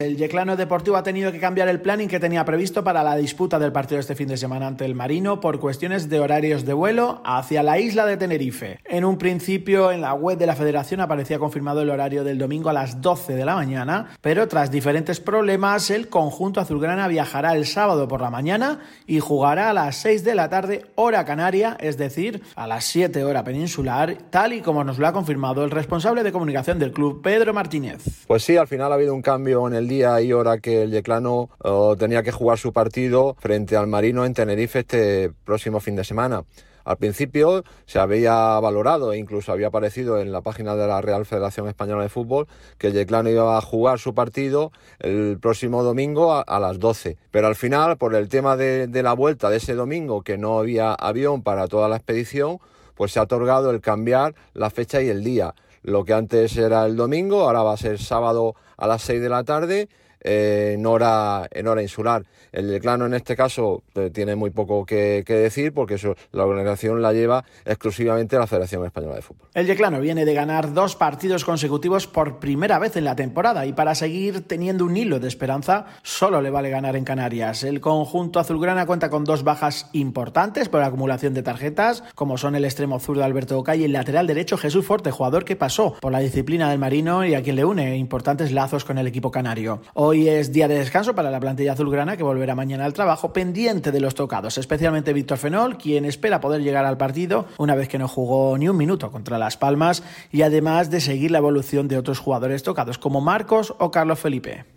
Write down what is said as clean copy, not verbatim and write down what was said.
El Yeclano Deportivo ha tenido que cambiar el planning que tenía previsto para la disputa del partido este fin de semana ante el Marino por cuestiones de horarios de vuelo hacia la isla de Tenerife. En un principio, en la web de la Federación aparecía confirmado el horario del domingo a las 12 de la mañana, pero tras diferentes problemas, el conjunto azulgrana viajará el sábado por la mañana y jugará a las 6 de la tarde, hora canaria, es decir, a las 7 hora peninsular, tal y como nos lo ha confirmado el responsable de comunicación del club, Pedro Martínez. Pues sí, al final ha habido un cambio en el día y hora que el Yeclano tenía que jugar su partido frente al Marino en Tenerife este próximo fin de semana. Al principio se había valorado e incluso había aparecido en la página de la Real Federación Española de Fútbol que el Yeclano iba a jugar su partido el próximo domingo a las 12. Pero al final, por el tema de la vuelta de ese domingo, que no había avión para toda la expedición, pues se ha otorgado el cambiar la fecha y el día. Lo que antes era el domingo, ahora va a ser sábado a las 6 de la tarde en hora insular. El Yeclano en este caso tiene muy poco que decir porque la organización la lleva exclusivamente la Federación Española de Fútbol. El Yeclano viene de ganar 2 partidos consecutivos por primera vez en la temporada y para seguir teniendo un hilo de esperanza solo le vale ganar en Canarias. El conjunto azulgrana cuenta con 2 bajas importantes por acumulación de tarjetas, como son el extremo zurdo Alberto Ocay y el lateral derecho Jesús Forte, jugador que pasó por la disciplina del Marino y a quien le une importantes lazos con el equipo canario. Hoy es día de descanso para la plantilla azulgrana, que volverá mañana al trabajo, pendiente de los tocados, especialmente Víctor Fenol, quien espera poder llegar al partido una vez que no jugó ni un minuto contra Las Palmas, y además de seguir la evolución de otros jugadores tocados como Marcos o Carlos Felipe.